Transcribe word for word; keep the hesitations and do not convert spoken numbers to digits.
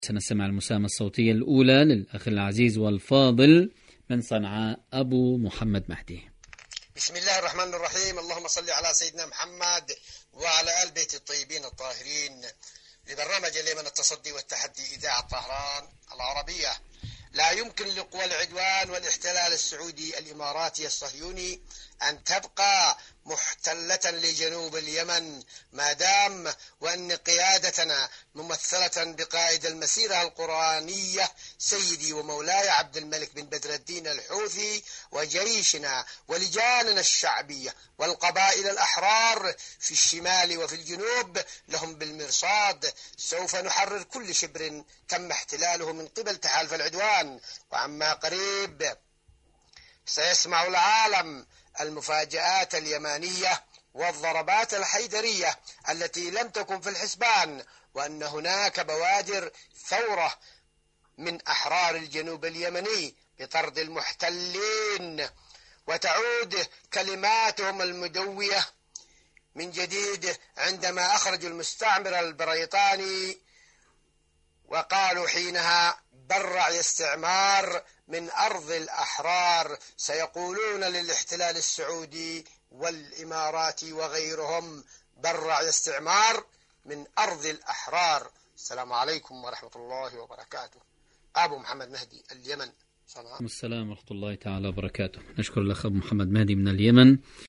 سنستمع المساهمة الصوتية الأولى للأخ العزيز والفاضل من صنعاء أبو محمد مهدي. بسم الله الرحمن الرحيم. اللهم صل على سيدنا محمد وعلى آل بيت الطيبين الطاهرين. لبرنامج اليمن التصدي والتحدي إذاعة طهران العربية. لا يمكن لقوى العدوان والاحتلال السعودي الإماراتي الصهيوني أن تبقى محتلة لجنوب اليمن ما دام وأن قيادتنا ممثلة بقائد المسيرة القرآنية سيدي ومولاي عبد الملك بن بدر الدين الحوثي وجيشنا ولجاننا الشعبية والقبائل الأحرار في الشمال وفي الجنوب لهم بالمرصاد. سوف نحرر كل شبر تم احتلاله من قبل تحالف العدوان، وعما قريب سيسمع العالم المفاجآت اليمانية والضربات الحيدرية التي لم تكن في الحسبان، وأن هناك بوادر ثورة من أحرار الجنوب اليمني بطرد المحتلين، وتعود كلماتهم المدوية من جديد عندما أخرجوا المستعمر البريطاني وقالوا حينها برع الاستعمار من أرض الأحرار. سيقولون للاحتلال السعودي والإماراتي وغيرهم برع الاستعمار من أرض الأحرار. السلام عليكم ورحمة الله وبركاته. أبو محمد مهدي، اليمن، صنعاء. السلام ورحمة الله تعالى وبركاته. نشكر الأخ أبو محمد مهدي من اليمن.